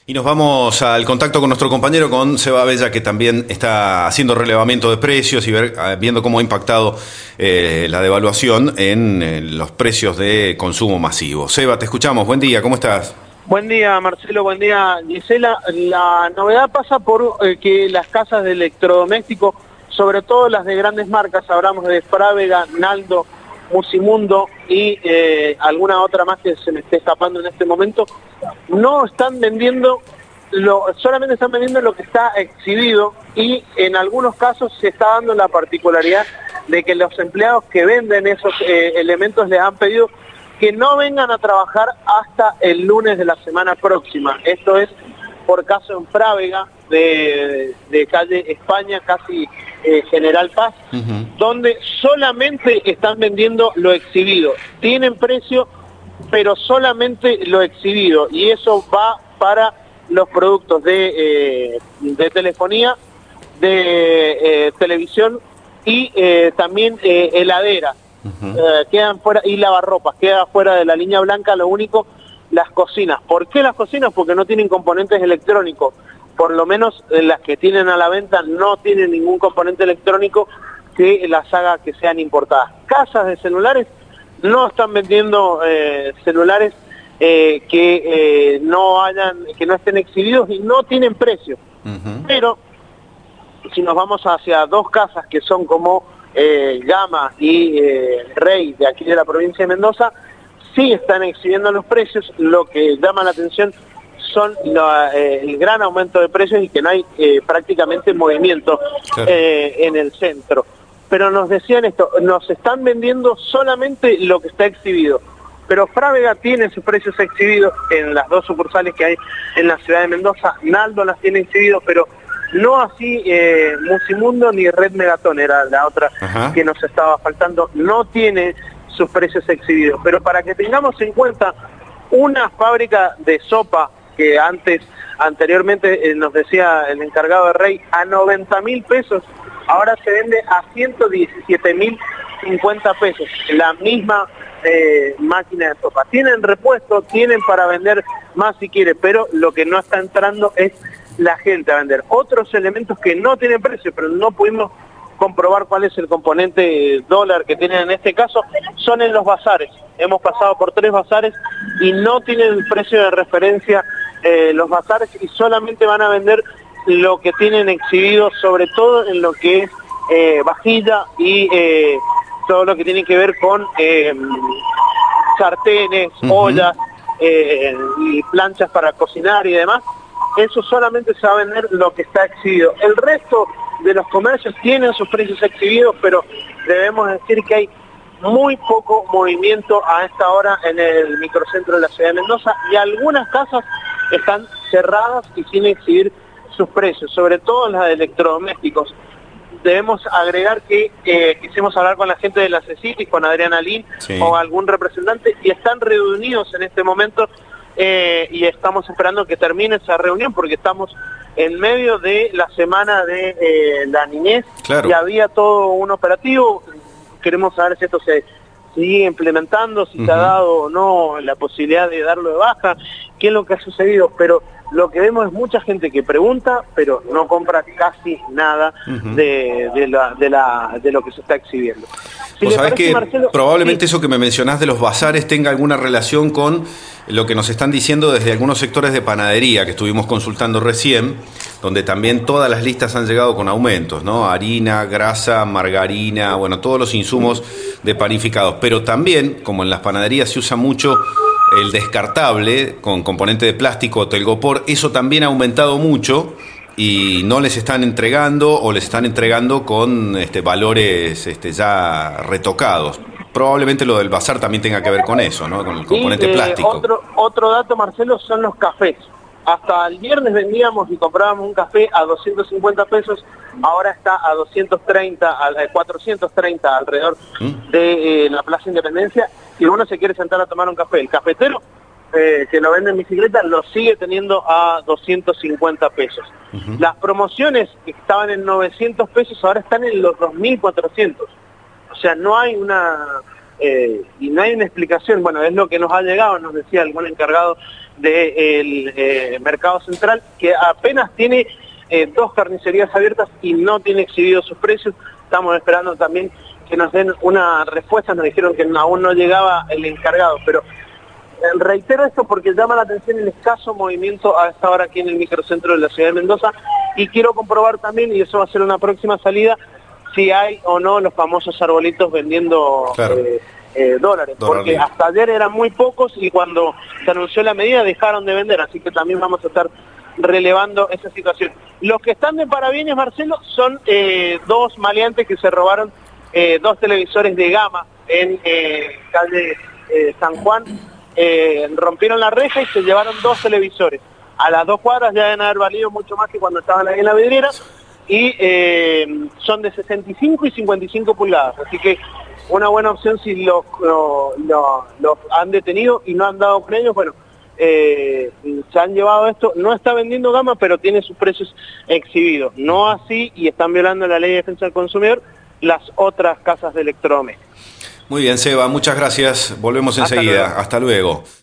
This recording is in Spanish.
Y nos vamos al contacto con nuestro compañero, con Seba Bella, que también está haciendo relevamiento de precios y viendo cómo ha impactado la devaluación en los precios de consumo masivo. Seba, te escuchamos. Buen día, ¿cómo estás? Buen día, Marcelo. Buen día, Gisela. La novedad pasa por que las casas de electrodomésticos, sobre todo las de grandes marcas, hablamos de Frávega, Naldo, Musimundo y alguna otra más que se me esté escapando en este momento, no están vendiendo, solamente están vendiendo lo que está exhibido, y en algunos casos se está dando la particularidad de que los empleados que venden esos elementos les han pedido que no vengan a trabajar hasta el lunes de la semana próxima. Esto es por caso en Frávega, de calle España, casi General Paz, donde solamente están vendiendo lo exhibido. Tienen precio, pero solamente lo exhibido, y eso va para los productos de telefonía, de televisión y también heladera. Quedan fuera, y lavarropas, queda fuera de la línea blanca. Lo único, las cocinas. ¿Por qué las cocinas? Porque no tienen componentes electrónicos. Por lo menos las que tienen a la venta no tienen ningún componente electrónico que las haga que sean importadas. Casas de celulares no están vendiendo celulares que no estén exhibidos y no tienen precio. Pero si nos vamos hacia dos casas que son como Gama y Rey, de aquí de la provincia de Mendoza, sí están exhibiendo los precios. Lo que llama la atención son el gran aumento de precios y que no hay prácticamente movimiento en el centro. Pero nos decían esto, nos están vendiendo solamente lo que está exhibido. Pero Frávega tiene sus precios exhibidos en las dos sucursales que hay en la ciudad de Mendoza. Naldo las tiene exhibidos, pero no así Musimundo ni Red Megatón, era la otra que nos estaba faltando, no tiene sus precios exhibidos. Pero para que tengamos en cuenta, una fábrica de sopa que anteriormente nos decía el encargado de Rey, a 90.000 pesos, ahora se vende a 117.050 pesos, la misma máquina de sopa. Tienen repuesto, tienen para vender más si quiere, pero lo que no está entrando es la gente a vender. Otros elementos que no tienen precio, pero no pudimos comprobar cuál es el componente dólar que tienen en este caso, son en los bazares. Hemos pasado por 3 bazares y no tienen el precio de referencia los bazares, y solamente van a vender lo que tienen exhibido, sobre todo en lo que es vajilla y todo lo que tiene que ver con sartenes, ollas y planchas para cocinar y demás. Eso solamente se va a vender lo que está exhibido. El resto de los comercios tienen sus precios exhibidos, pero debemos decir que hay muy poco movimiento a esta hora en el microcentro de la ciudad de Mendoza, y algunas casas están cerradas y sin exhibir sus precios, sobre todo las de electrodomésticos. Debemos agregar que quisimos hablar con la gente de la CECITIS, con Adriana Lin o algún representante, y están reunidos en este momento. Y estamos esperando que termine esa reunión porque estamos en medio de la semana de la niñez, y había todo un operativo. Queremos saber si esto se sigue implementando, si se ha dado o no la posibilidad de darlo de baja, qué es lo que ha sucedido, pero lo que vemos es mucha gente que pregunta, pero no compra casi nada de lo que se está exhibiendo. Vos sabés que, Marcelo, probablemente eso que me mencionás de los bazares tenga alguna relación con lo que nos están diciendo desde algunos sectores de panadería que estuvimos consultando recién, donde también todas las listas han llegado con aumentos, ¿no? Harina, grasa, margarina, bueno, todos los insumos de panificados. Pero también, como en las panaderías se usa mucho el descartable con componente de plástico o telgopor, eso también ha aumentado mucho y no les están entregando, o les están entregando con valores ya retocados. Probablemente lo del bazar también tenga que ver con eso, ¿no? Con el componente plástico. Otro dato, Marcelo, son los cafés. Hasta el viernes vendíamos y comprábamos un café a 250 pesos, ahora está a 230, 430 alrededor de la Plaza Independencia. Si uno se quiere sentar a tomar un café, el cafetero que lo vende en bicicleta lo sigue teniendo a 250 pesos. Las promociones que estaban en 900 pesos ahora están en los 2.400. O sea, no hay y no hay una explicación. Bueno, es lo que nos ha llegado, nos decía el buen encargado del Mercado Central, que apenas tiene 2 carnicerías abiertas y no tiene exhibidos sus precios. Estamos esperando también que nos den una respuesta. Nos dijeron que aún no llegaba el encargado, pero reitero esto porque llama la atención el escaso movimiento a esta hora aquí en el microcentro de la ciudad de Mendoza, y quiero comprobar también, y eso va a ser una próxima salida, si hay o no los famosos arbolitos vendiendo dólares, porque hasta ayer eran muy pocos y cuando se anunció la medida dejaron de vender, así que también vamos a estar relevando esa situación. Los que están de parabienes, Marcelo, son 2 maleantes que se robaron 2 televisores de gama en calle San Juan. Rompieron la reja y se llevaron 2 televisores. A las 2 cuadras ya deben haber valido mucho más que cuando estaban ahí en la vidriera, y son de 65 y 55 pulgadas, así que una buena opción si los han detenido y no han dado con ellos. Bueno, se han llevado esto. No está vendiendo gama, pero tiene sus precios exhibidos. No así, y están violando la ley de defensa del consumidor, las otras casas de electrodomésticos. Muy bien, Seba, muchas gracias. Volvemos enseguida. Hasta luego.